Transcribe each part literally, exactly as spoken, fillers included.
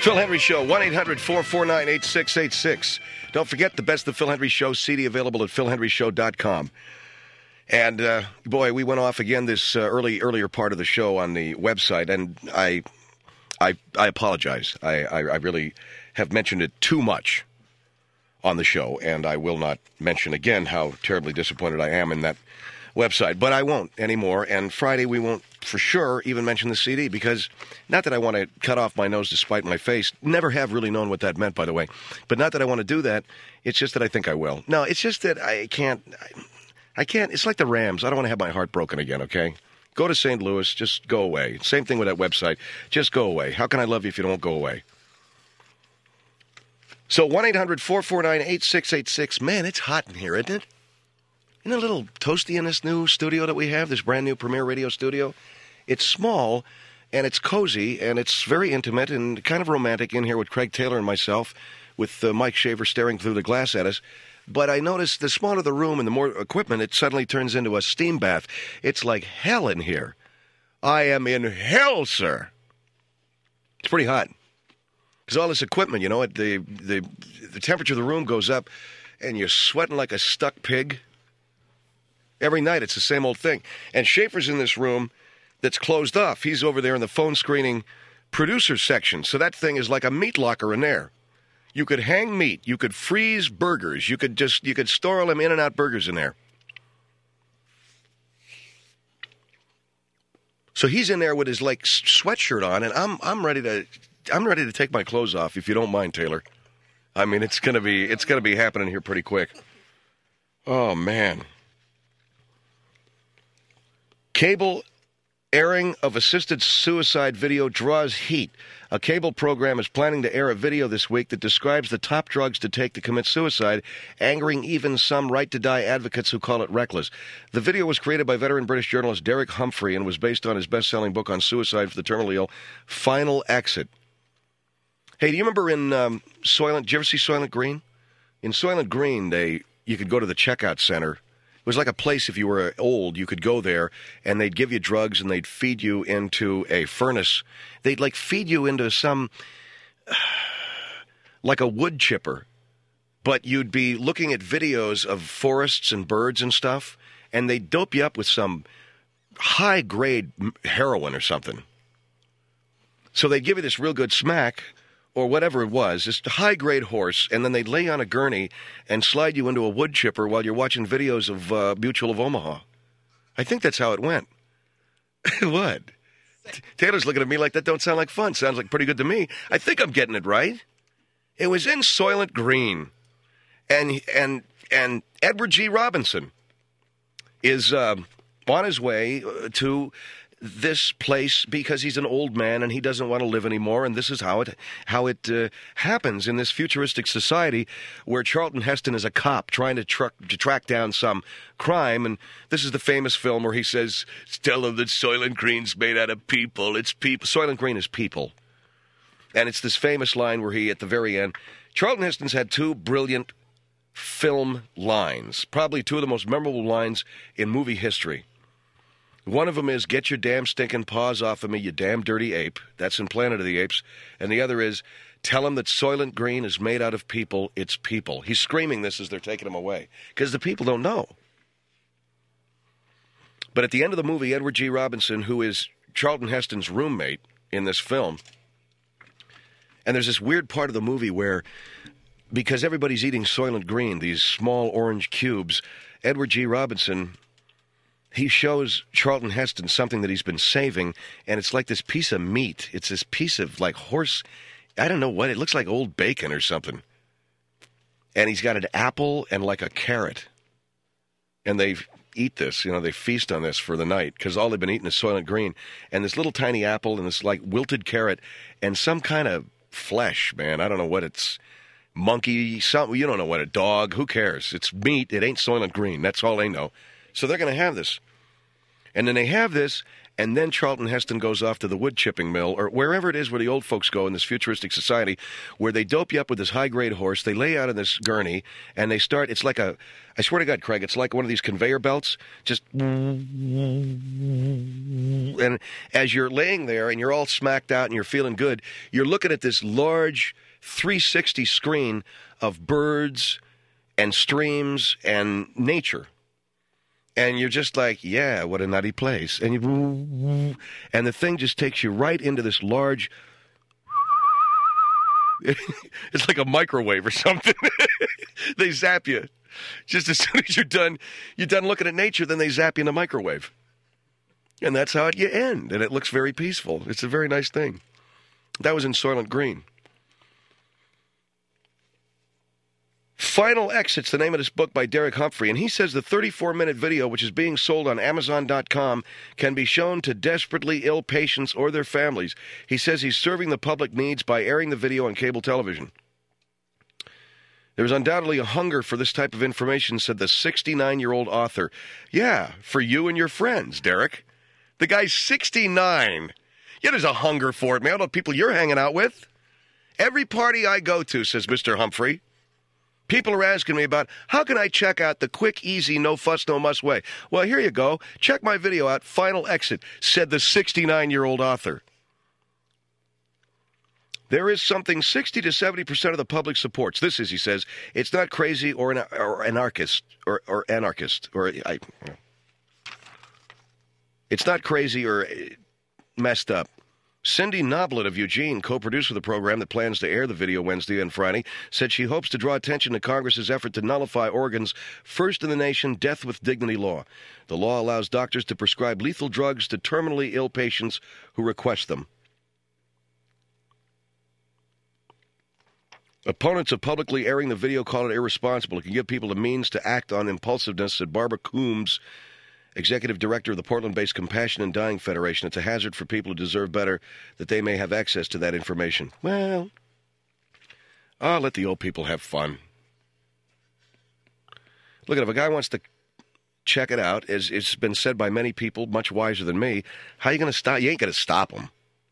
Phil Henry Show, one eight hundred four four nine eight six eight six. Don't forget the Best of Phil Henry Show C D available at phil henry show dot com. And, uh, boy, we went off again this uh, early earlier part of the show on the website, and I I, I apologize. I, I, I really have mentioned it too much on the show, and I will not mention again how terribly disappointed I am in that website. But I won't anymore, and Friday we won't for sure even mention the C D, because not that I want to cut off my nose to spite my face. Never have really known what that meant, by the way. But not that I want to do that. It's just that I think I will. No, it's just that I can't. I, I can't. It's like the Rams. I don't want to have my heart broken again, okay? Go to Saint Louis. Just go away. Same thing with that website. Just go away. How can I love you if you don't go away? So one eight hundred four four nine eight six eight six. Man, it's hot in here, isn't it? Isn't it a little toasty in this new studio that we have, this brand new Premier Radio studio? It's small, and it's cozy, and it's very intimate and kind of romantic in here with Craig Taylor and myself, with uh, Mike Shaver staring through the glass at us. But I noticed the smaller the room and the more equipment, it suddenly turns into a steam bath. It's like hell in here. I am in hell, sir. It's pretty hot. Because all this equipment, you know, it, the, the, the temperature of the room goes up, and you're sweating like a stuck pig. Every night, it's the same old thing. And Schaefer's in this room that's closed off. He's over there in the phone screening producer section. So that thing is like a meat locker in there. You could hang meat. You could freeze burgers. You could just, you could store all them In-N-Out burgers in there. So he's in there with his, like, sweatshirt on, and I'm, I'm ready to, I'm ready to take my clothes off, if you don't mind, Taylor. I mean, it's gonna be, it's gonna be happening here pretty quick. Oh, man. Cable airing of assisted suicide video draws heat. A cable program is planning to air a video this week that describes the top drugs to take to commit suicide, angering even some right-to-die advocates who call it reckless. The video was created by veteran British journalist Derek Humphrey and was based on his best-selling book on suicide for the terminally ill, Final Exit. Hey, do you remember in um, Soylent, did you ever see Soylent Green? In Soylent Green, they you could go to the checkout center. It was like a place, if you were old, you could go there, and they'd give you drugs, and they'd feed you into a furnace. They'd, like, feed you into some, uh, like a wood chipper. But you'd be looking at videos of forests and birds and stuff, and they'd dope you up with some high-grade heroin or something. So they'd give you this real good smack, or whatever it was, this high-grade horse, and then they'd lay on a gurney and slide you into a wood chipper while you're watching videos of uh, Mutual of Omaha. I think that's how it went. What? T- Taylor's looking at me like that don't sound like fun. Sounds like pretty good to me. I think I'm getting it right. It was in Soylent Green. And and and Edward G. Robinson is uh, on his way to this place because he's an old man and he doesn't want to live anymore, and this is how it how it uh, happens in this futuristic society where Charlton Heston is a cop trying to, truck, to track down some crime, and this is the famous film where he says, "Tell them that Soylent Green's made out of people. It's people." Soylent Green is people. And it's this famous line where he, at the very end, Charlton Heston's had two brilliant film lines, probably two of the most memorable lines in movie history. One of them is, "Get your damn stinking paws off of me, you damn dirty ape." That's in Planet of the Apes. And the other is, "Tell him that Soylent Green is made out of people. It's people." He's screaming this as they're taking him away because the people don't know. But at the end of the movie, Edward G. Robinson, who is Charlton Heston's roommate in this film, and there's this weird part of the movie where, because everybody's eating Soylent Green, these small orange cubes, Edward G. Robinson, he shows Charlton Heston something that he's been saving, and it's like this piece of meat. It's this piece of, like, horse, I don't know what, it looks like old bacon or something. And he's got an apple and, like, a carrot. And they eat this, you know, they feast on this for the night, because all they've been eating is Soylent Green. And this little tiny apple and this, like, wilted carrot and some kind of flesh, man. I don't know what it's, monkey, something, you don't know what, a dog, who cares? It's meat, it ain't Soylent Green, that's all they know. So they're going to have this. And then they have this, and then Charlton Heston goes off to the wood chipping mill, or wherever it is where the old folks go in this futuristic society, where they dope you up with this high-grade horse, they lay out in this gurney, and they start, it's like a, I swear to God, Craig, it's like one of these conveyor belts, just, and as you're laying there, and you're all smacked out, and you're feeling good, you're looking at this large three sixty screen of birds and streams and nature. And you're just like, yeah, what a nutty place. And you, and the thing just takes you right into this large, it's like a microwave or something. They zap you. Just as soon as you're done, you're done looking at nature, then they zap you in the microwave. And that's how it, you end. And it looks very peaceful. It's a very nice thing. That was in Soylent Green. Final Exit's the name of this book by Derek Humphrey, and he says the thirty-four minute video, which is being sold on Amazon dot com, can be shown to desperately ill patients or their families. He says he's serving the public needs by airing the video on cable television. There's undoubtedly a hunger for this type of information, said the sixty-nine-year-old author. Yeah, for you and your friends, Derek. The guy's sixty-nine. Yeah, there's a hunger for it, man. All the people you're hanging out with. Every party I go to, says Mister Humphrey, people are asking me about, how can I check out the quick, easy, no fuss, no muss way? Well, here you go. Check my video out, Final Exit, said the sixty-nine-year-old author. There is something sixty to seventy percent of the public supports. This is, he says, it's not crazy or, an, or anarchist, or, or anarchist, or I, it's not crazy or messed up. Cindy Noblet of Eugene, co-producer of the program that plans to air the video Wednesday and Friday, said she hopes to draw attention to Congress's effort to nullify Oregon's first-in-the-nation death with dignity law. The law allows doctors to prescribe lethal drugs to terminally ill patients who request them. Opponents of publicly airing the video call it irresponsible. It can give people the means to act on impulsiveness, said Barbara Coombs, executive director of the Portland-based Compassion in Dying Federation. It's a hazard for people who deserve better that they may have access to that information. Well, I'll let the old people have fun. Look, if a guy wants to check it out, as it's been said by many people much wiser than me, how are you going to stop? You ain't going to stop them.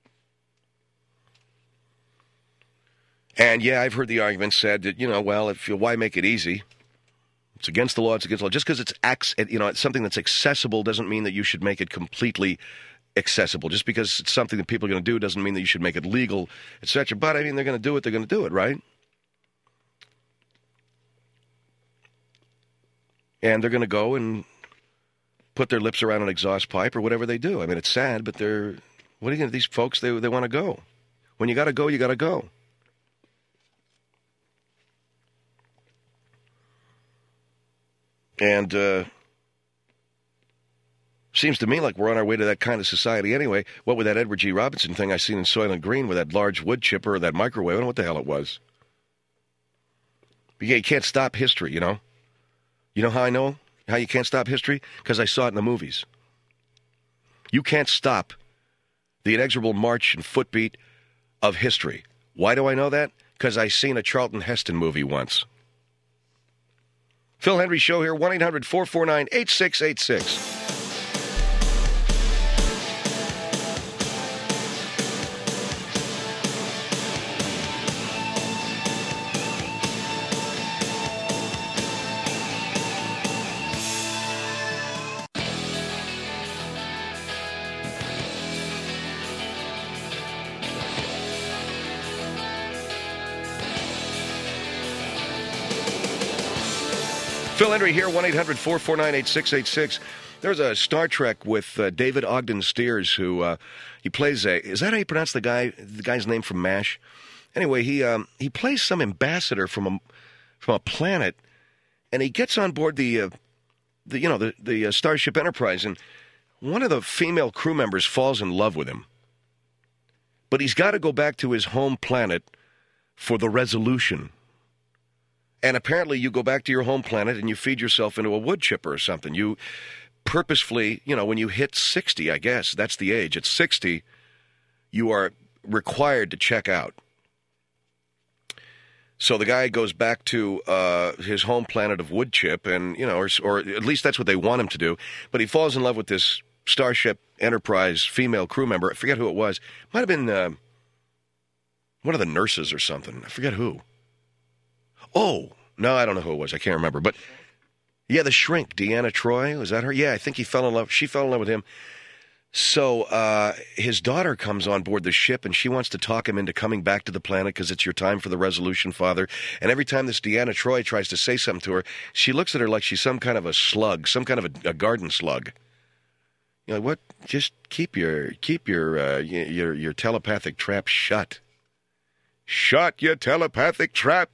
And, yeah, I've heard the argument said that, you know, well, if you, why make it easy? It's against the law, it's against the law. Just because it's, you know, it's something that's accessible doesn't mean that you should make it completely accessible. Just because it's something that people are going to do doesn't mean that you should make it legal, et cetera. But, I mean, they're going to do it, they're going to do it, right? And they're going to go and put their lips around an exhaust pipe or whatever they do. I mean, it's sad, but they're, what are you going to, these folks, they, they want to go. When you got to go, you got to go. And uh, seems to me like we're on our way to that kind of society anyway. What with that Edward G. Robinson thing I seen in Soylent Green with that large wood chipper or that microwave, I don't know what the hell it was. But yeah, you can't stop history, you know. You know how I know how you can't stop history? Because I saw it in the movies. You can't stop the inexorable march and footbeat of history. Why do I know that? Because I seen a Charlton Heston movie once. Phil Hendry Show here, one eight hundred four four nine eight six eight six. Phil Hendry here, one eight hundred four four nine eight six eight six. There's a Star Trek with uh, David Ogden Stiers, who uh, he plays a, is that how you pronounce the guy, the guy's name from MASH? Anyway, he um, he plays some ambassador from a, from a planet, and he gets on board the, uh, the you know, the, the uh, Starship Enterprise, and one of the female crew members falls in love with him. But he's got to go back to his home planet for the resolution. And apparently you go back to your home planet and you feed yourself into a wood chipper or something. You purposefully, you know, when you hit sixty, I guess, that's the age. At sixty, you are required to check out. So the guy goes back to uh, his home planet of wood chip, and, you know, or, or at least that's what they want him to do. But he falls in love with this Starship Enterprise female crew member. I forget who it was. Might have been uh, one of the nurses or something. I forget who. Oh, no, I don't know who it was. I can't remember. But, yeah, the shrink, Deanna Troi. Was that her? Yeah, I think he fell in love. She fell in love with him. So uh, his daughter comes on board the ship, and she wants to talk him into coming back to the planet because it's your time for the resolution, Father. And every time this Deanna Troi tries to say something to her, she looks at her like she's some kind of a slug, some kind of a, a garden slug. You know what? Just keep your keep your uh, your your telepathic trap shut. Shut your telepathic trap.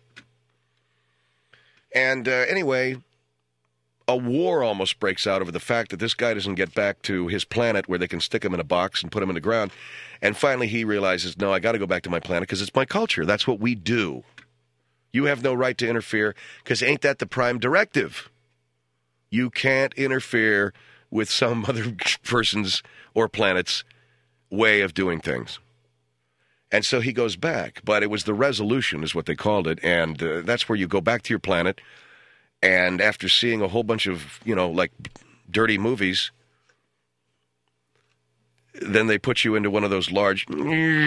And uh, anyway, a war almost breaks out over the fact that this guy doesn't get back to his planet where they can stick him in a box and put him in the ground. And finally he realizes, no, I got to go back to my planet because it's my culture. That's what we do. You have no right to interfere because ain't that the prime directive? You can't interfere with some other person's or planet's way of doing things. And so he goes back, but it was the resolution is what they called it, and uh, that's where you go back to your planet, and after seeing a whole bunch of, you know, like dirty movies, then they put you into one of those large... All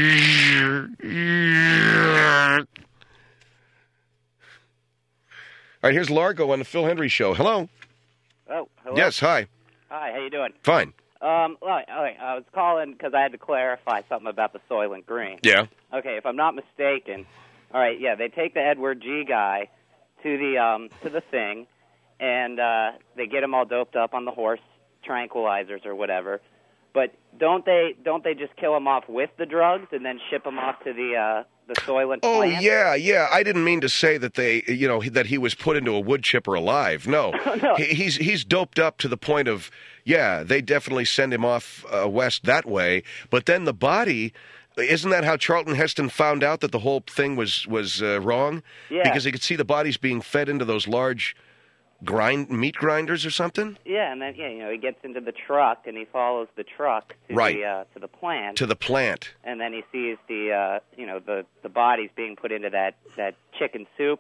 right, here's Largo on the Phil Hendry Show. Hello? Oh, hello? Yes, hi. Hi, how you doing? Fine. Um, well, okay, I was calling because I had to clarify something about the Soylent Green. Yeah. Okay, if I'm not mistaken, all right, yeah, they take the Edward G. guy to the um to the thing, and uh, they get him all doped up on the horse tranquilizers or whatever. But don't they don't they just kill him off with the drugs and then ship him off to the uh, the Soylent Oh, plant? yeah, yeah. I didn't mean to say that they, you know, that he was put into a wood chipper alive. No. No. He, he's he's doped up to the point of, yeah, they definitely send him off uh, west that way. But then the body, isn't that how Charlton Heston found out that the whole thing was, was uh, wrong? Yeah. Because he could see the bodies being fed into those large grind meat grinders or something? Yeah, and then yeah, you know, he gets into the truck and he follows the truck to Right. the uh, to the plant. To the plant. And then he sees the uh, you know the the bodies being put into that that chicken soup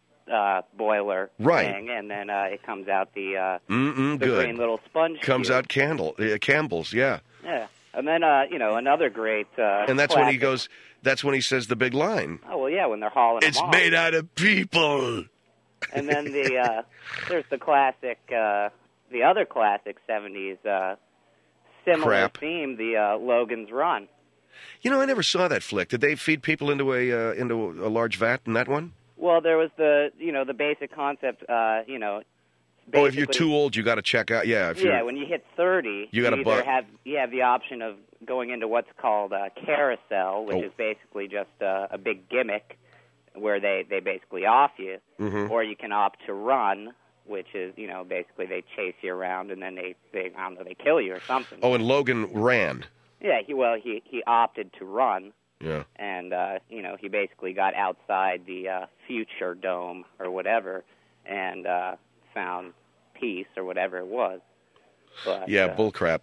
uh, boiler Right. thing, and then uh, it comes out the uh, Mm-mm, the good. green little sponge. Comes cube. out Candle, uh, Campbell's, yeah. Yeah, and then uh, you know another great. Uh, And that's when he classic- goes, that's when he says the big line. Oh well, yeah, when they're hauling It's them off. made out of people. And then the uh, there's the classic, uh, the other classic seventies uh, similar Crap. theme, the uh, Logan's Run. You know, I never saw that flick. Did they feed people into a uh, into a large vat in that one? Well, there was the you know the basic concept, uh, you know. Oh, if you're basically- too old, you got to check out. Yeah, if you're, Yeah, when you hit thirty, You gotta either buy- have you have the option of going into what's called a carousel, which Oh. is basically just uh, a big gimmick where they, they basically off you, Mhm. or you can opt to run, which is you know basically they chase you around and then they, they I don't know they kill you or something. Oh, and Logan ran. Yeah, he well he he opted to run, Yeah. and uh, you know he basically got outside the uh, future dome or whatever, and uh, found peace or whatever it was. But, Yeah, uh, bullcrap.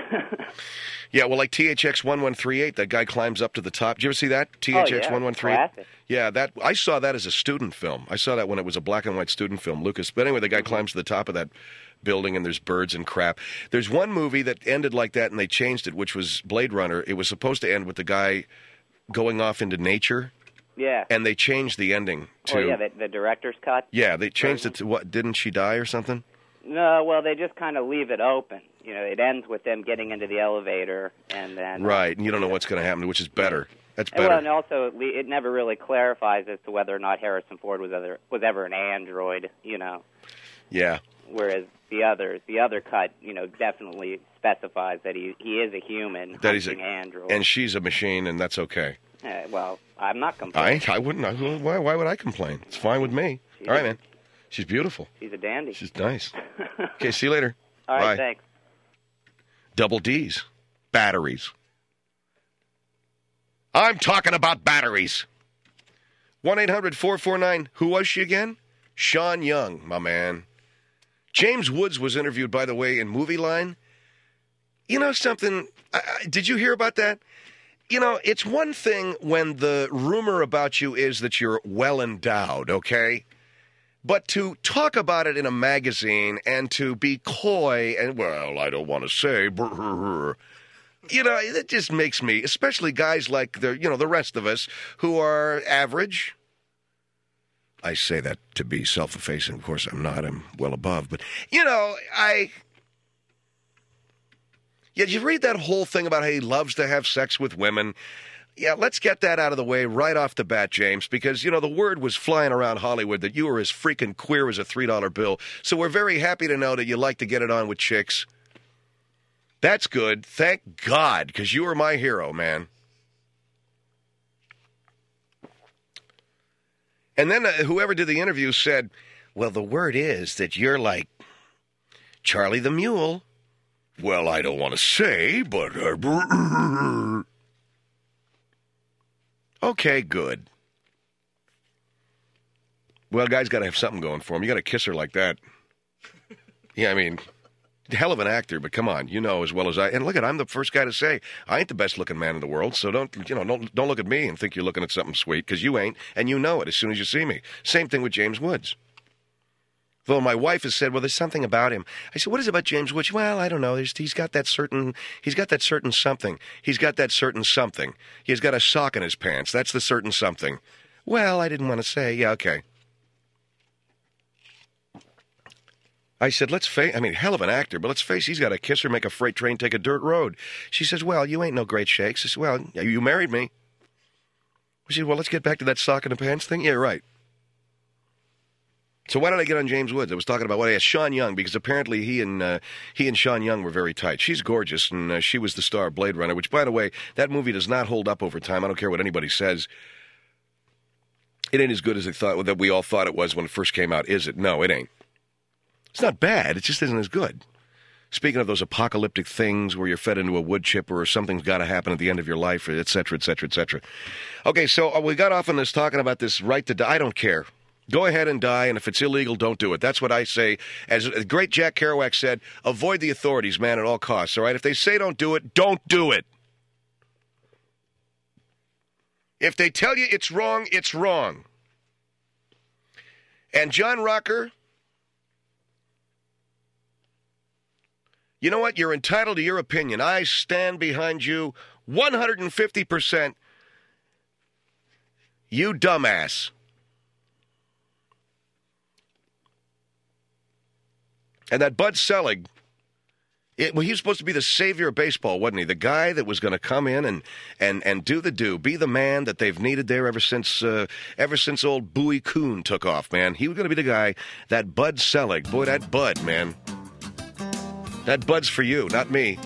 Yeah, well, like T H X eleven thirty-eight, that guy climbs up to the top. Did you ever see that? T H X oh, yeah, eleven thirty-eight? classic. Yeah, that I saw that as a student film. I saw that when it was a black and white student film, Lucas. But anyway, the guy climbs to the top of that building, and there's birds and crap. There's one movie that ended like that, and they changed it, which was Blade Runner. It was supposed to end with the guy going off into nature, Yeah. and they changed the ending to... Oh, yeah, the, the director's cut? Yeah, they changed it to what? Didn't she die or something? No, well, they just kind of leave it open. You know, it ends with them getting into the elevator, and then... uh, Right, and you don't know what's going to happen, which is better. That's And, well, better. and also, it, le- it never really clarifies as to whether or not Harrison Ford was ever, was ever an android, you know, Yeah. whereas the others, the other cut, you know, definitely specifies that he he is a human, That he's a- hunting android. And she's a machine, and that's okay. Uh, well, I'm not I complaining. I wouldn't. I, why, why would I complain? It's fine with me. She's All right, a- man. She's beautiful. She's a dandy. She's nice. Okay, see you later. All right, Bye. thanks. Double D's. Batteries. I'm talking about batteries. one eight hundred four four nine. Who was she again? Sean Young, my man. James Woods was interviewed, by the way, in Movie Line. You know something? I, I, did you hear about that? You know, it's one thing when the rumor about you is that you're well endowed, okay? But to talk about it in a magazine and to be coy and, well, I don't want to say, brr, you know, it just makes me, especially guys like the, you know, the rest of us who are average. I say that to be self-effacing. Of course, I'm not. I'm well above. But, you know, I... Yeah, did you read that whole thing about how he loves to have sex with women? Yeah, let's get that out of the way right off the bat, James, because, you know, the word was flying around Hollywood that you were as freaking queer as a three dollar bill. So we're very happy to know that you like to get it on with chicks. That's good. Thank God, because you were my hero, man. And then uh, whoever did the interview said, well, the word is that you're like Charlie the Mule. Well, I don't want to say, but... Uh, okay, good. Well, guy's got to have something going for him. You got to kiss her like that. Yeah, I mean, hell of an actor, but come on, you know as well as I. And look at, I'm the first guy to say I ain't the best looking man in the world. So don't, you know, don't don't look at me and think you're looking at something sweet, because you ain't, and you know it as soon as you see me. Same thing with James Woods. Though my wife has said, well, there's something about him. I said, what is it about James Woods? Well, I don't know. There's, he's got that certain, he's got that certain something. He's got that certain something. He's got a sock in his pants. That's the certain something. Well, I didn't want to say. Yeah, okay. I said, let's face, I mean, hell of an actor, but let's face, he's got to kiss her, make a freight train take a dirt road. She says, well, you ain't no great shakes. I said, well, you married me. She said, well, let's get back to that sock in the pants thing. Yeah, right. So why did I get on James Woods? I was talking about what I asked Sean Young, because apparently he and uh, he and Sean Young were very tight. She's gorgeous, and uh, she was the star of Blade Runner, which, by the way, that movie does not hold up over time. I don't care what anybody says. It ain't as good as they thought that we all thought it was when it first came out, is it? No, it ain't. It's not bad. It just isn't as good. Speaking of those apocalyptic things where you're fed into a wood chipper or something's got to happen at the end of your life, et cetera, et cetera, et cetera. Okay, so we got off on this talking about this right to die. I don't care. Go ahead and die, and if it's illegal, don't do it. That's what I say. As the great Jack Kerouac said, avoid the authorities, man, at all costs, all right? If they say don't do it, don't do it. If they tell you it's wrong, it's wrong. And John Rocker, you know what? You're entitled to your opinion. I stand behind you one hundred fifty percent. You dumbass. And that Bud Selig, it, well, he was supposed to be the savior of baseball, wasn't he? The guy that was going to come in and, and, and do the do, be the man that they've needed there ever since uh, ever since old Bowie Kuhn took off, man. He was going to be the guy, that Bud Selig. Boy, that Bud, man. That Bud's for you, not me.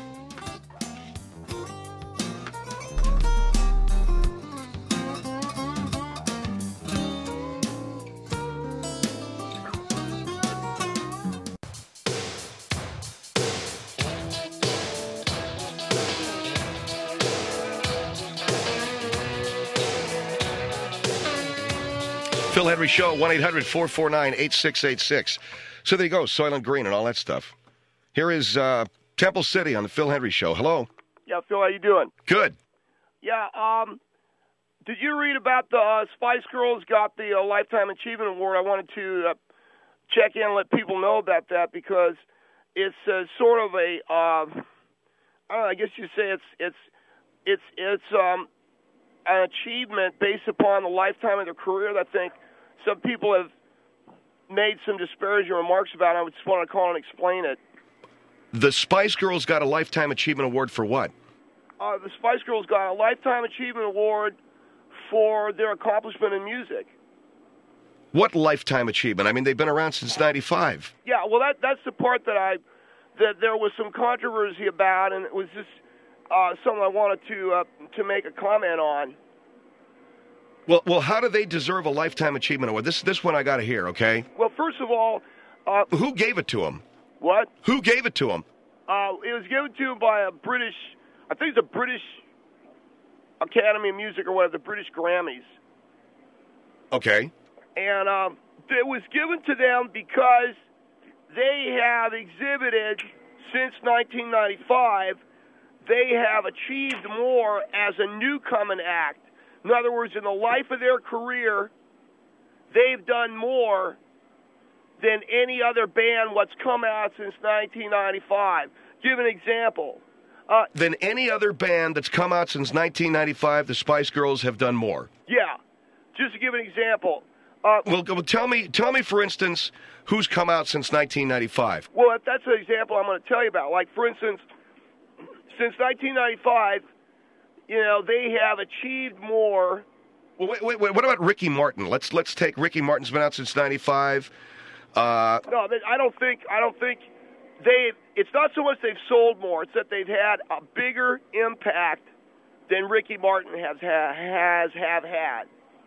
Phil Henry Show, one eight hundred four four nine eight six eight six. So there you go, Soylent Green and all that stuff. Here is uh, Temple City on the Phil Henry Show. Hello. Yeah, Phil, how you doing? Good. Yeah, um, did you read about the uh, Spice Girls got the uh, Lifetime Achievement Award? I wanted to uh, check in and let people know about that because it's uh, sort of a, uh, I don't know, I guess you say it's it's it's it's um, an achievement based upon the lifetime of their career that I think some people have made some disparaging remarks about. I just want to call and explain it. The Spice Girls got a Lifetime Achievement Award for what? Uh, the Spice Girls got a Lifetime Achievement Award for their accomplishment in music. What Lifetime Achievement? I mean, they've been around since ninety-five. Yeah, well, that that's the part that I that there was some controversy about, and it was just uh, something I wanted to uh, to make a comment on. Well, well, how do they deserve a Lifetime Achievement Award? This this one I got to hear, okay? Well, first of all, uh, who gave it to them? What? Who gave it to them? Uh, it was given to him by a British, I think it's a British Academy of Music or whatever, the British Grammys. Okay. And um, it was given to them because they have exhibited, since nineteen ninety-five, they have achieved more as a newcomer act. In other words, in the life of their career, they've done more than any other band what's come out since nineteen ninety-five. Give an example. Uh, than any other band that's come out since nineteen ninety-five, the Spice Girls have done more. Yeah. Just to give an example. Uh, well, well, tell me, tell me, for instance, who's come out since nineteen ninety-five. Well, that's an example I'm going to tell you about. Like, for instance, since nineteen ninety-five, you know, they have achieved more. Well, wait, wait, wait. What about Ricky Martin? Let's let's take Ricky Martin's been out since ninety-five. Uh, no, I don't think. I don't think they. It's not so much they've sold more; it's that they've had a bigger impact than Ricky Martin has ha, has have had.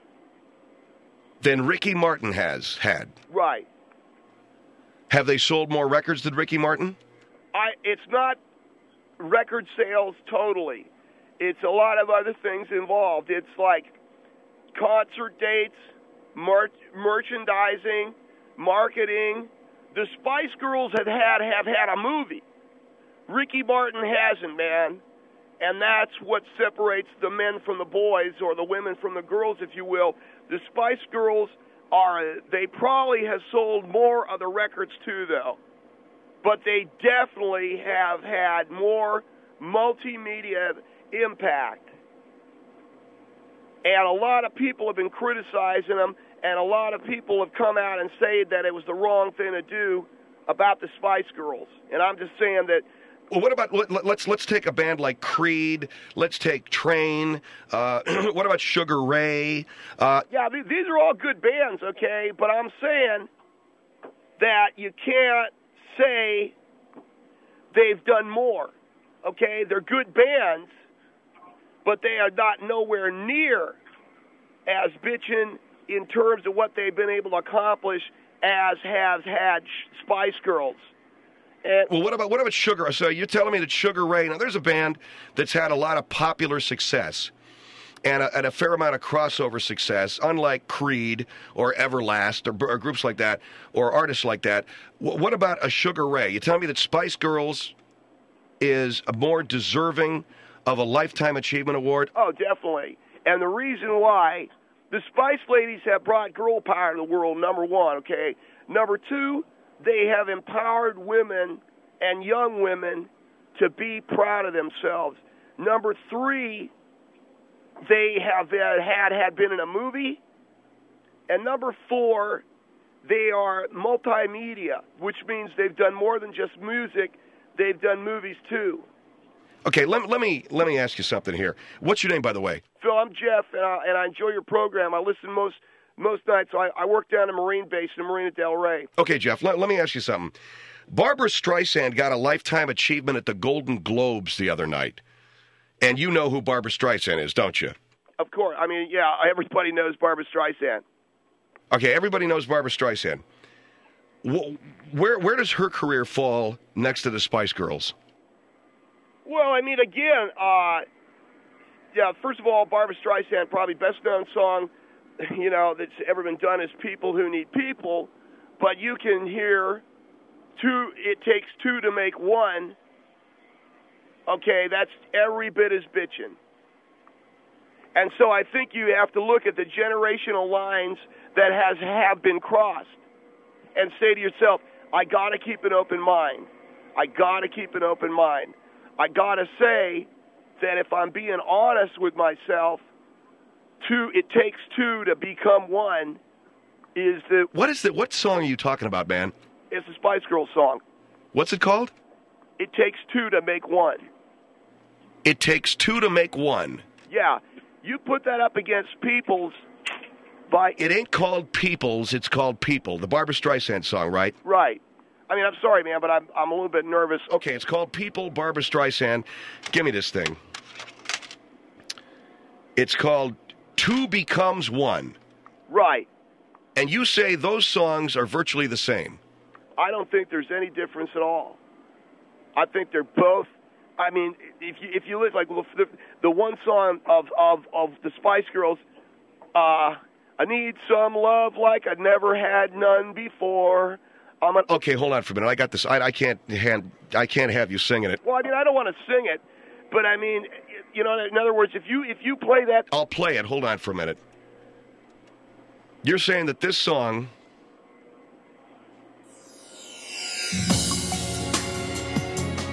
Than Ricky Martin has had. Right. Have they sold more records than Ricky Martin? I. It's not record sales totally. It's a lot of other things involved. It's like concert dates, mer- merchandising, marketing. The Spice Girls have had have had a movie. Ricky Martin hasn't, man. And that's what separates the men from the boys, or the women from the girls, if you will. The Spice Girls are, they probably have sold more of the records too, though. But they definitely have had more multimedia impact. And a lot of people have been criticizing them, and a lot of people have come out and said that it was the wrong thing to do about the Spice Girls. And I'm just saying that. Well, what about, let, let's let's take a band like Creed, let's take Train, uh, what about Sugar Ray? Uh, yeah, th- these are all good bands, okay, but I'm saying that you can't say they've done more, okay? They're good bands, but they are not nowhere near as bitchin' in terms of what they've been able to accomplish as has had Spice Girls. And well, what about what about Sugar? So you're telling me that Sugar Ray, now there's a band that's had a lot of popular success and a, and a fair amount of crossover success, unlike Creed or Everlast or, or groups like that or artists like that. W- what about a Sugar Ray? You telling me that Spice Girls is a more deserving of a Lifetime Achievement Award? Oh, definitely. And the reason why, the Spice Ladies have brought girl power to the world, number one, okay? Number two, they have empowered women and young women to be proud of themselves. Number three, they have had had been in a movie. And number four, they are multimedia, which means they've done more than just music. They've done movies too. Okay, let, let me let me ask you something here. What's your name, by the way? Phil, I'm Jeff, and I, and I enjoy your program. I listen most most nights. So I, I work down in Marine Base in Marina Del Rey. Okay, Jeff, let, let me ask you something. Barbra Streisand got a Lifetime Achievement at the Golden Globes the other night. And you know who Barbra Streisand is, don't you? Of course. I mean, yeah, everybody knows Barbra Streisand. Okay, everybody knows Barbra Streisand. Where, where does her career fall next to the Spice Girls? Well, I mean, again, uh, yeah, first of all, Barbra Streisand, probably best-known song, you know, that's ever been done is People Who Need People, but you can hear two, it takes two to make one. Okay, that's every bit as bitchin'. And so I think you have to look at the generational lines that has have been crossed and say to yourself, I got to keep an open mind. I got to keep an open mind. I got to say that if I'm being honest with myself, two, it takes two to become one is the... What is the, what song are you talking about, man? It's the Spice Girls song. What's it called? It takes two to make one. It takes two to make one. Yeah. You put that up against People's by... It ain't called People's, it's called People. The Barbra Streisand song, right? Right. I mean, I'm sorry, man, but I'm I'm a little bit nervous. Okay, it's called People, Barbra Streisand. Give me this thing. It's called Two Becomes One. Right. And you say those songs are virtually the same. I don't think there's any difference at all. I think they're both... I mean, if you if you look like the, the one song of, of, of the Spice Girls, uh, I need some love like I never had none before. I'm an, okay, hold on for a minute. I got this. I, I can't hand. I can't have you singing it. Well, I mean, I don't want to sing it, but I mean, you know, in other words, if you if you play that, I'll play it. Hold on for a minute. You're saying that this song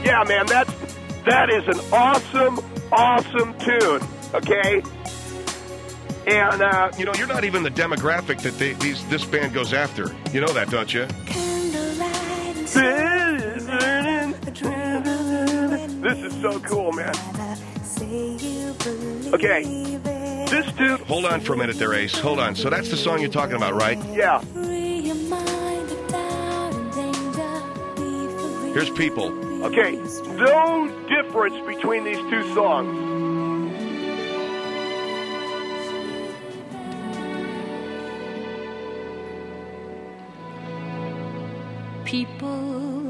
Yeah, man, that's, that is an awesome, awesome tune, okay? And, uh, You know, you're not even the demographic that they, these this band goes after. You know that, don't you? this is so cool, man. Okay, this dude... Hold on for a minute there, Ace. Hold on. So that's the song you're talking about, right? Yeah. Here's People. Okay, no difference between these two songs. People.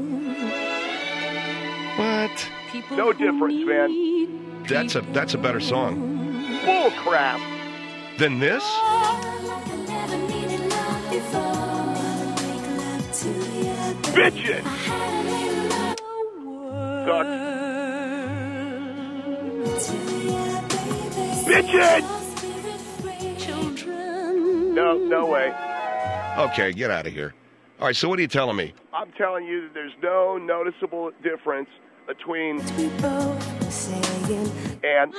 What? People No difference, man. That's a that's a better song. Bull crap. Than this? Bitchin'. Sucks. Bitchin'. No, no way. Okay, get out of here. All right, so what are you telling me? I'm telling you that there's no noticeable difference between and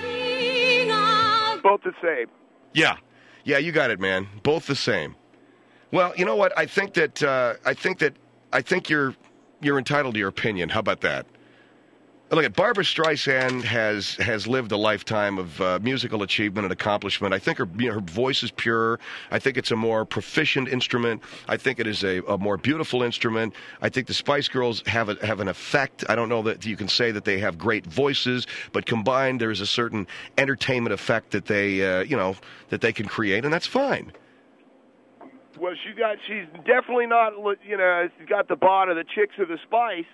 both the same. Yeah. Yeah, you got it, man. Both the same. Well, you know what? I think that uh, I think that I think you're you're entitled to your opinion. How about that? Look, at Barbra Streisand has has lived a lifetime of uh, musical achievement and accomplishment. I think her you know, her voice is pure. I think it's a more proficient instrument. I think it is a, a more beautiful instrument. I think the Spice Girls have a, have an effect. I don't know that you can say that they have great voices, but combined there is a certain entertainment effect that they uh, you know that they can create, and that's fine. Well, she got she's definitely not you know she's got the bod of the chicks of the Spice.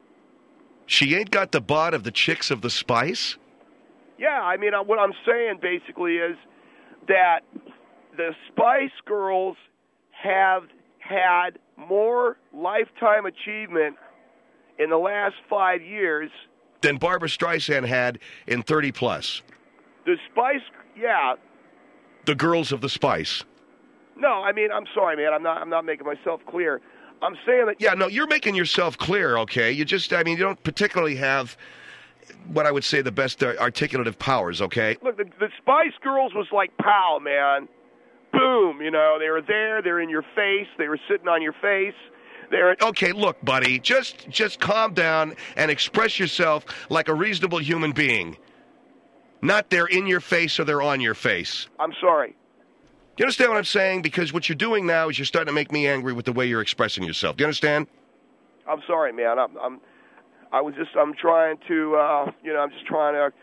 She ain't got the bod of the chicks of the Spice? Yeah, I mean, what I'm saying basically is that the Spice Girls have had more lifetime achievement in the last five years than Barbra Streisand had in thirty plus. The Spice, yeah. The girls of the Spice. No, I mean, I'm sorry, man. I'm not. I'm not making myself clear. I'm saying that... Yeah, no, you're making yourself clear, okay? You just, I mean, you don't particularly have what I would say the best uh, articulative powers, okay? Look, the, the Spice Girls was like pow, man. Boom, you know, they were there, they were in your face, they were sitting on your face. They were... Okay, look, buddy, just just calm down and express yourself like a reasonable human being. Not they're in your face or they're on your face. I'm sorry. You understand what I'm saying? Because what you're doing now is you're starting to make me angry with the way you're expressing yourself. Do you understand? I'm sorry, man. I'm, I'm I was just, I'm trying to, uh, you know, I'm just trying to.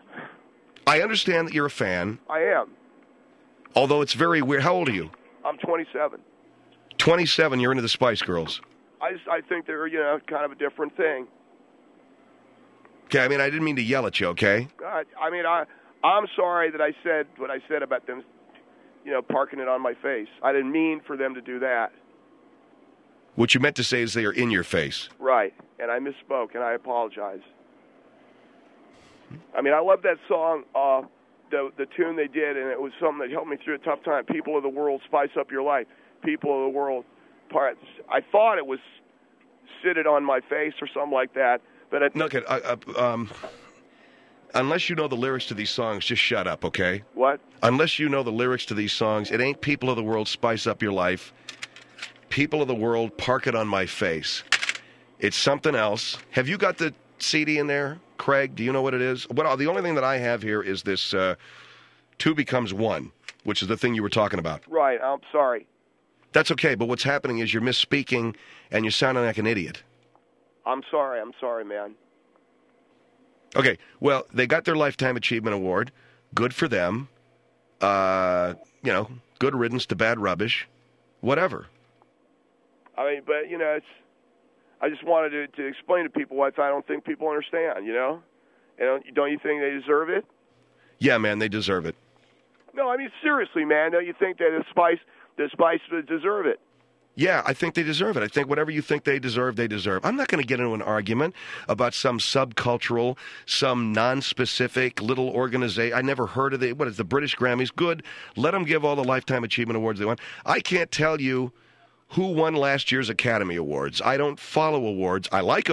I understand that you're a fan. I am. Although it's very weird. How old are you? I'm twenty-seven. twenty-seven, you're into the Spice Girls. I just, I think they're, you know, kind of a different thing. Okay, I mean, I didn't mean to yell at you, okay? I, I mean, I, I'm sorry that I said what I said about them, you know, parking it on my face. I didn't mean for them to do that. What you meant to say is they are in your face. Right, and I misspoke, and I apologize. I mean, I love that song, uh, the the tune they did, and it was something that helped me through a tough time. People of the world, spice up your life. People of the world, parts. I thought it was sit it on my face or something like that, but it, no, okay, uh, uh, um, unless you know the lyrics to these songs, just shut up, okay? What? Unless you know the lyrics to these songs, it ain't people of the world, spice up your life. People of the world, park it on my face. It's something else. Have you got the C D in there, Craig? Do you know what it is? Well, the only thing that I have here is this uh, Two Becomes One, which is the thing you were talking about. Right, I'm sorry. That's okay, but what's happening is you're misspeaking and you're sounding like an idiot. I'm sorry, I'm sorry, man. Okay, well, they got their Lifetime Achievement Award. Good for them. Uh, you know, good riddance to bad rubbish. Whatever. I mean, but, you know, it's, I just wanted to, to explain to people what I don't think people understand, you know? And don't, don't you think they deserve it? Yeah, man, they deserve it. No, I mean, seriously, man, don't you think that the Spice, the Spice deserve it? Yeah, I think they deserve it. I think whatever you think they deserve, they deserve. I'm not going to get into an argument about some subcultural, some non-specific little organization. I never heard of it. What is the British Grammys? Good. Let them give all the Lifetime Achievement Awards they want. I can't tell you who won last year's Academy Awards. I don't follow awards. I like them.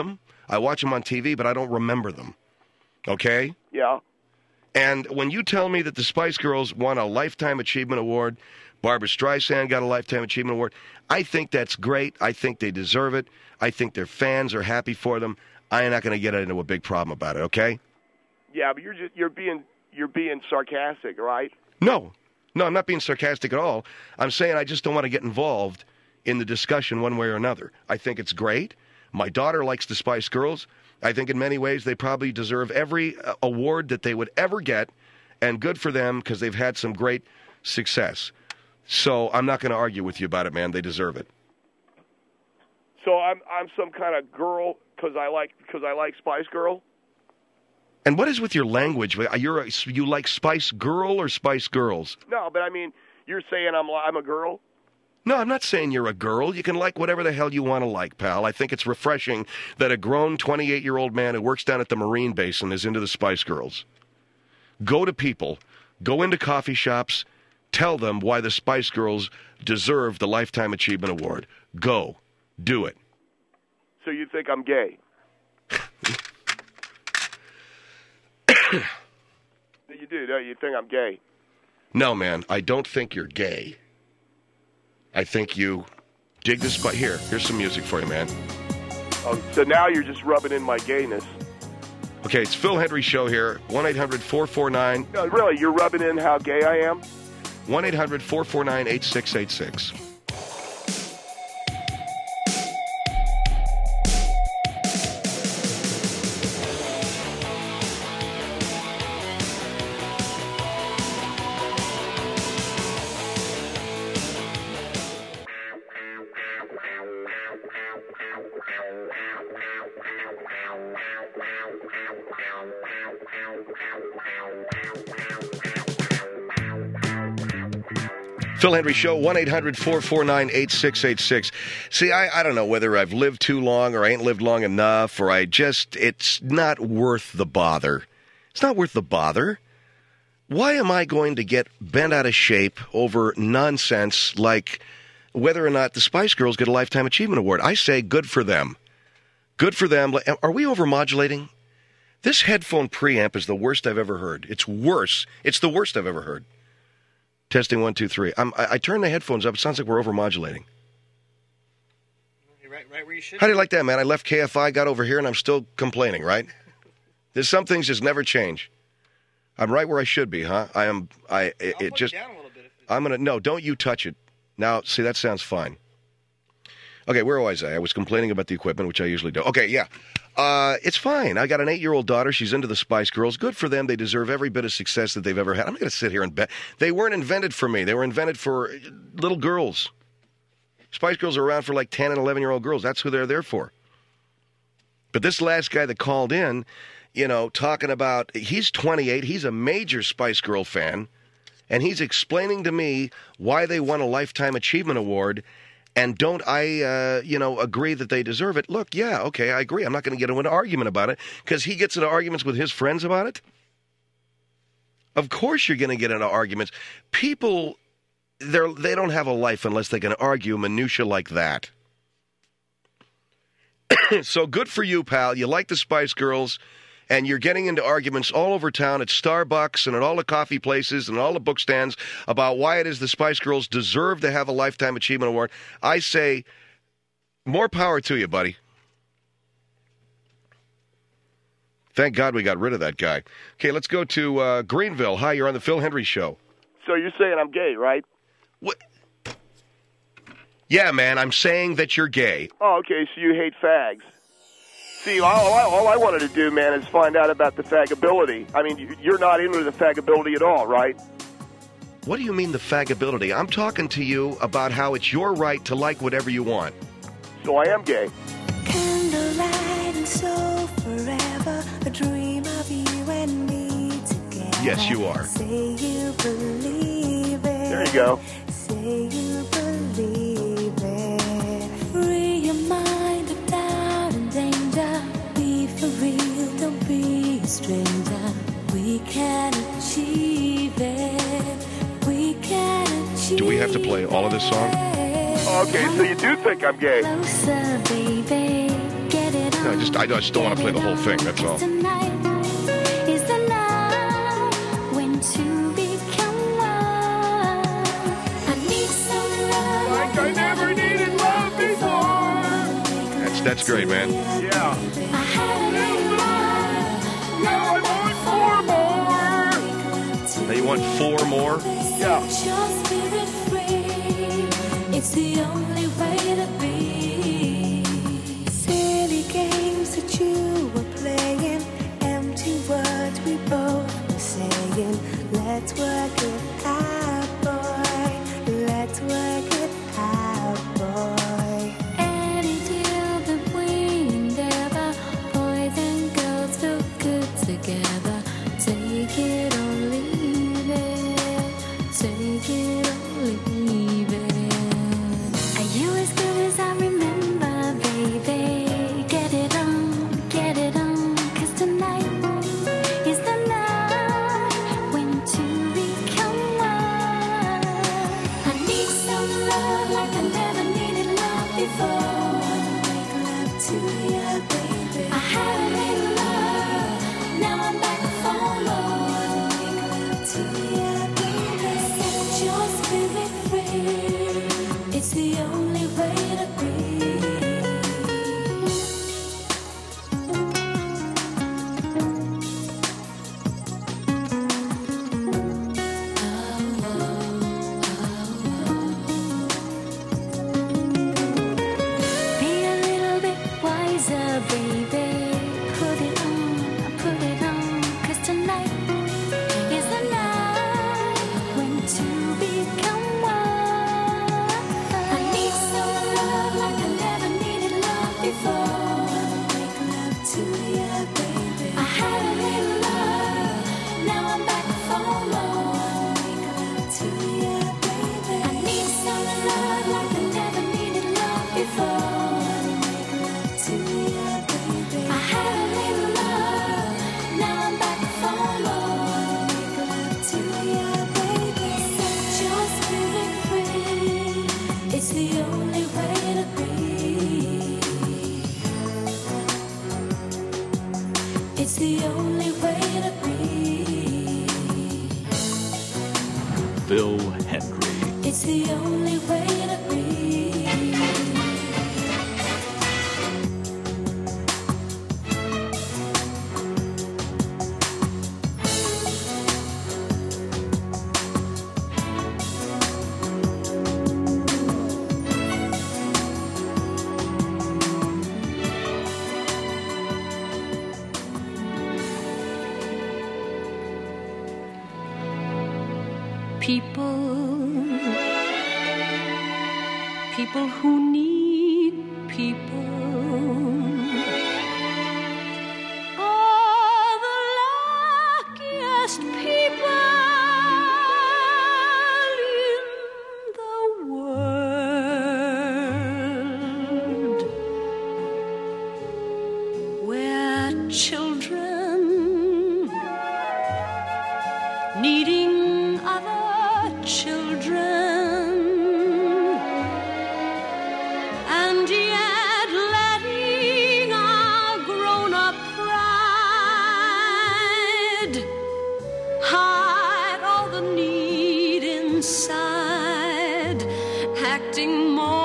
I watch them on T V, but I don't remember them. Okay? Yeah. And when you tell me that the Spice Girls won a Lifetime Achievement Award, Barbra Streisand got a Lifetime Achievement Award, I think that's great. I think they deserve it. I think their fans are happy for them. I am not going to get into a big problem about it, okay? Yeah, but you're just you're being you're being sarcastic, right? No. No, I'm not being sarcastic at all. I'm saying I just don't want to get involved in the discussion one way or another. I think it's great. My daughter likes the Spice Girls. I think in many ways they probably deserve every uh, award that they would ever get, and good for them because they've had some great success. So I'm not going to argue with you about it, man. They deserve it. So I'm I'm some kind of girl because I like because I like Spice Girl. And what is with your language? You're a, you like Spice Girl or Spice Girls? No, but I mean, you're saying I'm I'm a girl. No, I'm not saying you're a girl. You can like whatever the hell you want to like, pal. I think it's refreshing that a grown twenty-eight-year-old man who works down at the Marine Basin is into the Spice Girls. Go to people, go into coffee shops, tell them why the Spice Girls deserve the Lifetime Achievement Award. Go. Do it. So you think I'm gay? You do, don't you? You think I'm gay? No, man. I don't think you're gay. I think you dig this. But here, here's some music for you, man. Oh, so now you're just rubbing in my gayness. Okay, it's Phil Hendry Show here. one eight hundred four four nine No, really, you're rubbing in how gay I am? one eight hundred four four nine eight six eight six. Phil Hendry Show, one eight hundred four four nine eight six eight six. See, I, I don't know whether I've lived too long or I ain't lived long enough or I just, it's not worth the bother. It's not worth the bother. Why am I going to get bent out of shape over nonsense like whether or not the Spice Girls get a Lifetime Achievement Award? I say good for them. Good for them. Are we overmodulating? This headphone preamp is the worst I've ever heard. It's worse. It's the worst I've ever heard. Testing one, two, three. I'm, I, I turned the headphones up. It sounds like we're overmodulating. You're right, right where you should. How do you like that, man? I left K F I, got over here, and I'm still complaining, right? There's some things just never change. I'm right where I should be, huh? I am. I. It, I'll it put just. it down a little bit if I'm gonna. No, don't you touch it. Now, see, that sounds fine. Okay, where was I? I was complaining about the equipment, which I usually do. Okay, yeah. Uh, it's fine. I got an eight-year-old daughter. She's into the Spice Girls. Good for them. They deserve every bit of success that they've ever had. I'm not going to sit here and bet. They weren't invented for me. They were invented for little girls. Spice Girls are around for like ten and eleven-year-old girls. That's who they're there for. But this last guy that called in, you know, talking about, he's twenty-eight. He's a major Spice Girl fan. And he's explaining to me why they won a Lifetime Achievement Award. And don't I, uh, you know, agree that they deserve it? Look, yeah, okay, I agree. I'm not going to get into an argument about it because he gets into arguments with his friends about it. Of course you're going to get into arguments. People, they're, they don't have a life unless they can argue minutia like that. So good for you, pal. You like the Spice Girls, and you're getting into arguments all over town at Starbucks and at all the coffee places and all the book stands about why it is the Spice Girls deserve to have a Lifetime Achievement Award. I say, more power to you, buddy. Thank God we got rid of that guy. Okay, let's go to uh, Greenville. Hi, you're on the Phil Hendry Show. So you're saying I'm gay, right? What? Yeah, man, I'm saying that you're gay. Oh, okay, so you hate fags. See, all I, all I wanted to do, man, is find out about the fagability. I mean, you're not into the fagability at all, right? What do you mean the fagability? I'm talking to you about how it's your right to like whatever you want. So I am gay. Candlelight and so forever, a dream of you and me together. Yes, you are. Say you believe it. There you go. Say you believe it. Free your mind of doubt and danger. Be for real, don't be a stranger. We can achieve it. We can achieve it. Do we have to play all of this song? Okay, so you do think I'm gay. Closer, baby. Get it on. No, just, I just don't want to play the whole thing. That's all. Tonight is the night when two become one. I need some love Like I never needed love before. That's that's great, man. Yeah. I had a little love, Now I want four more. Now you want four more? Yeah. set your spirit free. It's the only way to be. Silly games that you were playing, empty words we both were saying. Let's work it out, boy. Let's work it out, boy. Any deal that we endeavor, boys and girls feel good together. Take it or leave it. Take it or leave it. Are you as good as I remember, baby? Get it on, get it on. 'Cause tonight is the night when two become one. I need some love like I never needed love before. Make love to you, baby. I had a little love, now I'm back for more. Make love to you, baby. Set your spirit free. It's the only way to be. Be a little bit wiser, baby. Put it on, put it on. 'Cause tonight is the night when two become one. I need some love like I never needed love before. Make love to you, baby. I had a little love, now I'm back for more. Make love to you, baby. I need some love like I never needed love before. Make love to you, baby. I had a little love, now I'm back for more. Make love to you, baby. Set your spirit free. It's the only way to be. It's the only way to be. Phil Hendry. It's the only way to be. People, people who need people are the luckiest people in the world. Where children needing other children, and yet letting our grown-up pride hide all the need inside, acting more